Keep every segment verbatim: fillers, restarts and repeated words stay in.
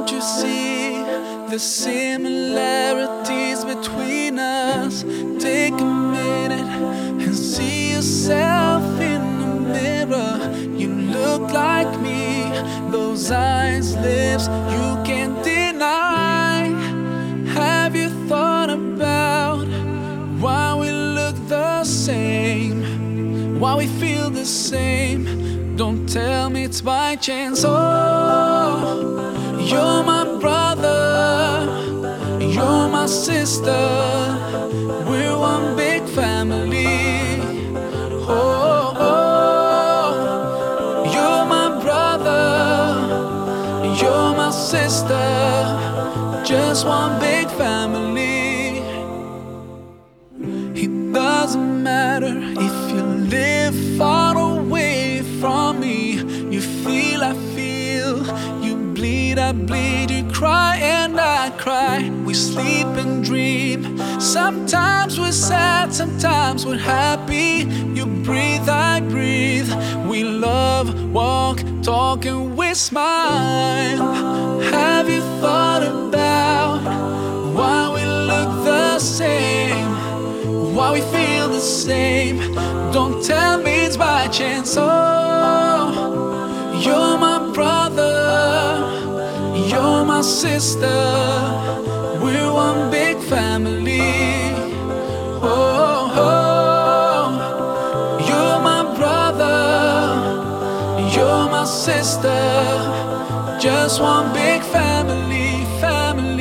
Don't you see the similarities between us? Take a minute and see yourself in the mirror. You look like me, those eyes, lips, you can't deny. Have you thought about why we look the same? Why we feel the same? Don't tell me it's by chance. Oh, you're my brother, you're my sister, we're one big family. Oh, oh, you're my brother, you're my sister, just one big family. It doesn't matter if you live far away from me. You feel, I feel, you bleed, I bleed, you cry and I cry. We sleep and dream. Sometimes we're sad, sometimes we're happy. You breathe, I breathe. We love, walk, talk and we smile. Have you thought about why we look the same? Why we feel the same? Don't tell me it's by chance. Oh, you're my brother, you're my sister, we're one big family. Oh, oh, you're my brother, you're my sister, just one big family, family.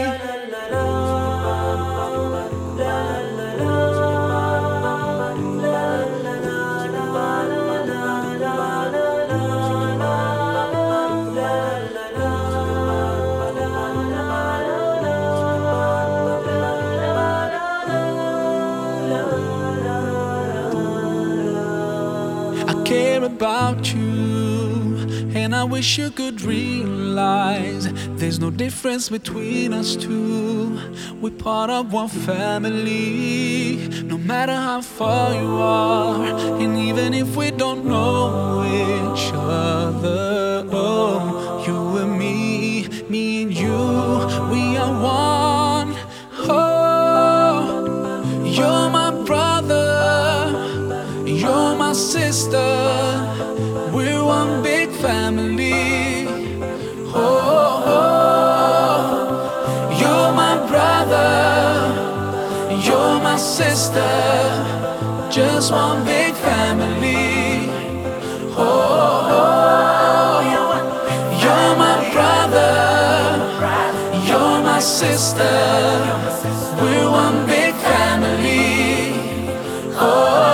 I care about you, and I wish you could realize there's no difference between us two. We're part of one family, no matter how far you are, and even if we don't know each other. Oh, you and me, me and you, we are one. Oh, you're my brother, you're my sister, we're one big family. Oh, oh, you're my brother, you're my sister, just one big family. Oh, oh, you're my brother, you're my sister, we're one big family. Oh,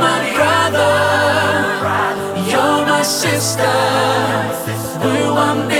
sister, we're one big